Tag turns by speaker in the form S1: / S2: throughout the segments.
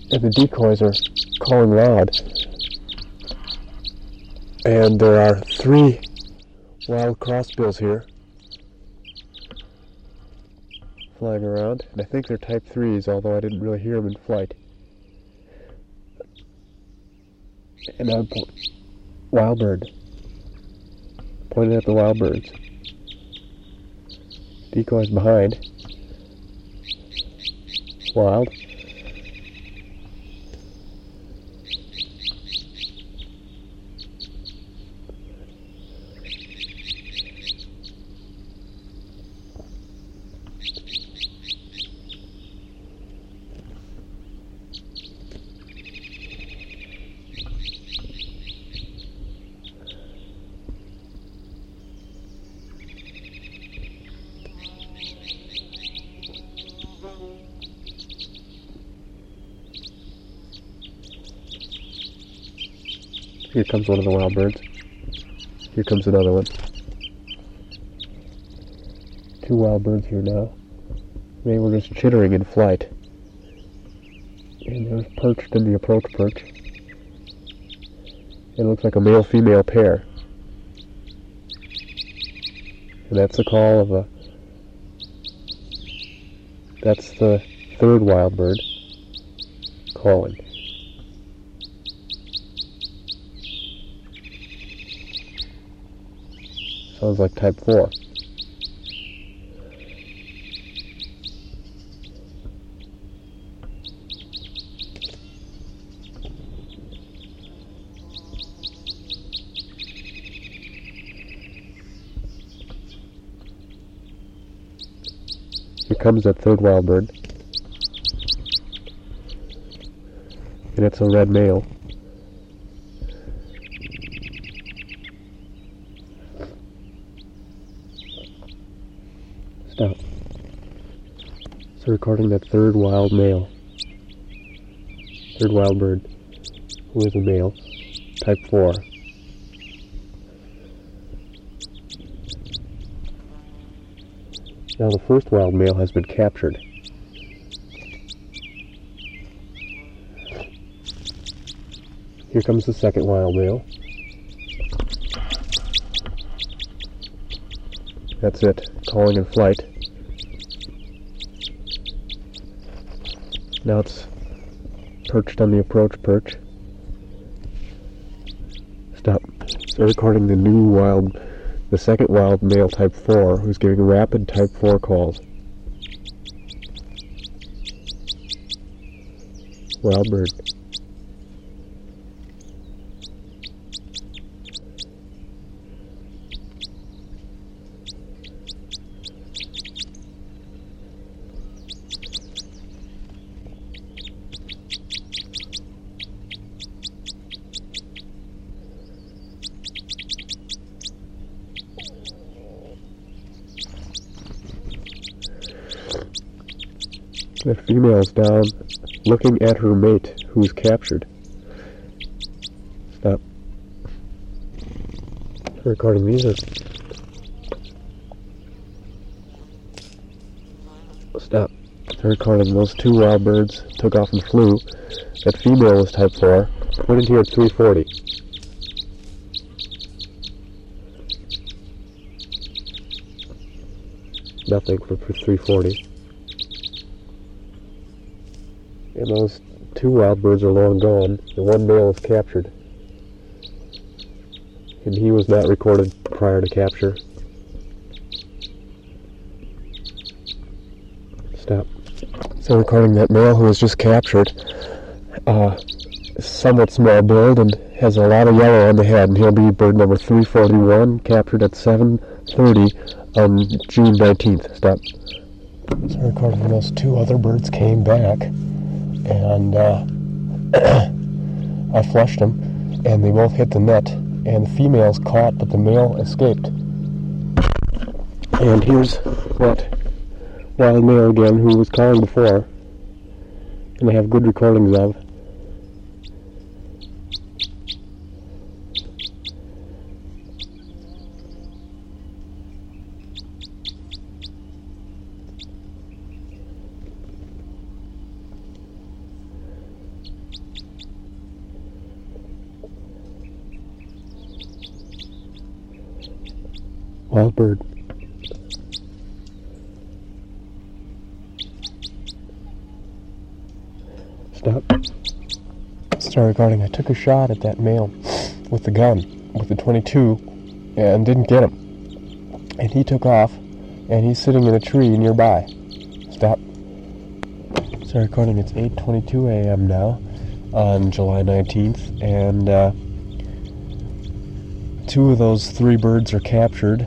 S1: and the decoys are calling loud. And there are 3 wild crossbills here flying around, and I think they're type 3s, although I didn't really hear them in flight. And I'm wild bird, pointing at the wild birds. Decoys behind. Wild. Here comes one of the wild birds. Here comes another one. 2 wild birds here now. They were just chittering in flight. And they're perched in the approach perch. It looks like a male-female pair. And that's the call of that's the 3rd wild bird calling. Sounds like type 4. Here comes that 3rd wild bird. And it's a red male. Stop. So recording that 3rd wild male. 3rd wild bird, who is a male, type 4. Now the 1st wild male has been captured. Here comes the 2nd wild male. That's it, calling in flight. Now it's perched on the approach perch. Stop. So recording the 2nd wild male type 4, who's giving rapid type 4 calls. Wild bird. The female's down, looking at her mate, who's captured. Stop. Recording these. Stop. Recording those 2 wild birds took off and flew. That female was type 4. Went into here at 340. Nothing for 340. And those 2 wild birds are long gone. The 1 male is captured. And he was not recorded prior to capture. Stop. So recording that male who was just captured. Somewhat small build and has a lot of yellow on the head. And he'll be bird number 341, captured at 7:30 on June 19th. Stop. So recording those 2 other birds came back. And I flushed them, and they both hit the net, and the female's caught, but the male escaped. And here's that wild male again, who was calling before, and I have good recordings of. wild bird. Stop. Start recording. I took a shot at that male with the gun, with the 22, and didn't get him. And he took off, and he's sitting in a tree nearby. Stop. Start recording. It's 8:22 a.m. now on July 19th, and two of those three birds are captured.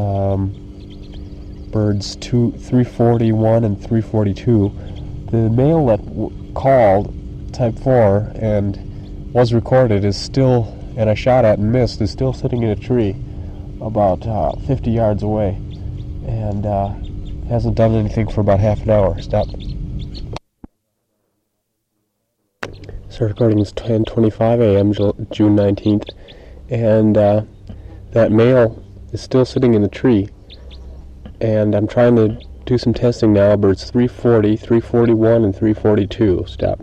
S1: Birds 341 and 342. The male that called, type 4, and was recorded is still, and I shot at and missed, is still sitting in a tree about 50 yards away, and hasn't done anything for about half an hour. Stop. So recording is 10:25 a.m. June 19th, and that male is still sitting in the tree, and I'm trying to do some testing now. Birds 340, 341, and 342. Stop.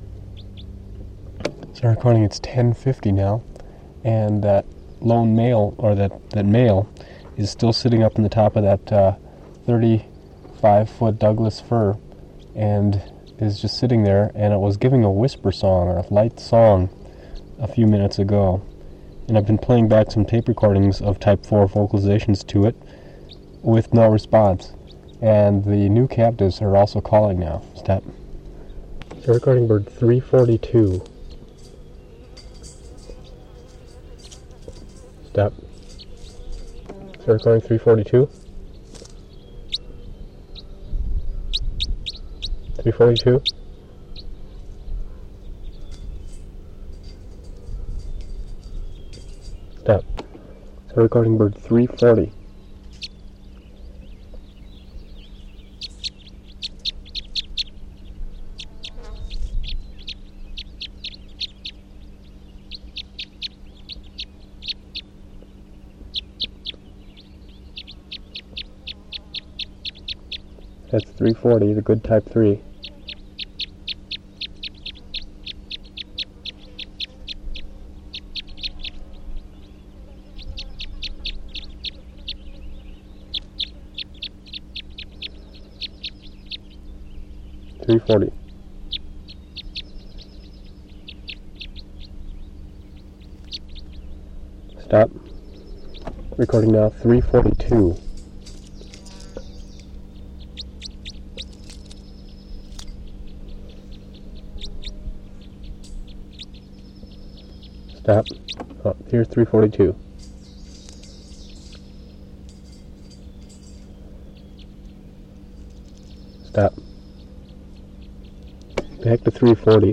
S1: So recording, it's 10:50 now, and that lone male, or that male, is still sitting up in the top of that 35-foot Douglas fir, and is just sitting there, and it was giving a whisper song, or a light song, a few minutes ago. And I've been playing back some tape recordings of type 4 vocalizations to it with no response. And the new captives are also calling now. Stop. So recording bird 342. Stop. So recording 342. 342. Stop. So recording bird 340. That's 340, the good type 3. .340. Stop. Recording now. 342. Stop. Oh, here's 342. Stop. Back to 340.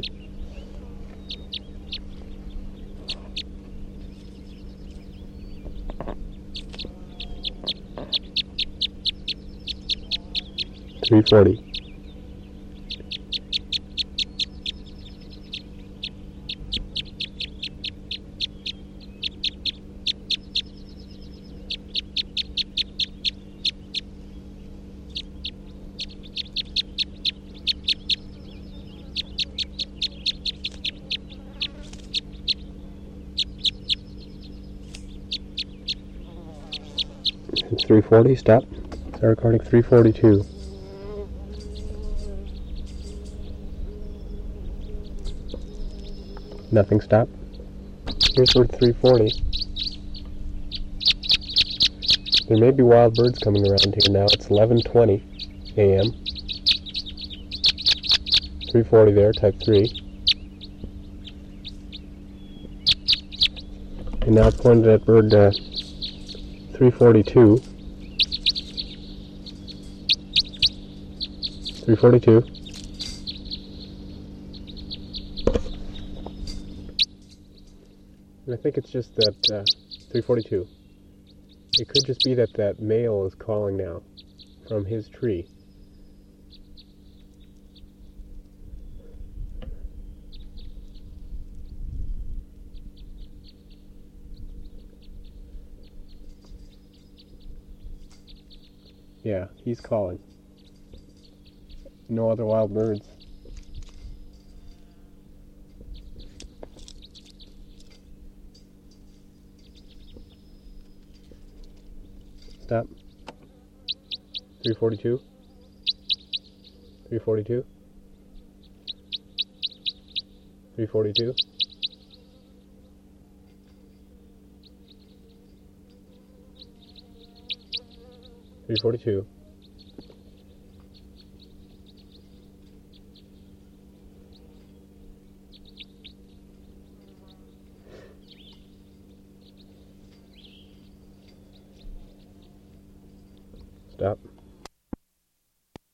S1: .340. It's 340, stop. Start recording 342. Nothing, stop. Here's bird 340. There may be wild birds coming around here now. It's 11:20 a.m. 340 there, type 3. And now it's pointed at bird 342. 342. And I think it's just that 342. It could just be that that male is calling now from his tree. Yeah, he's calling. No other wild birds. Stop. Stop. 342. 342. 342. 342. Stop.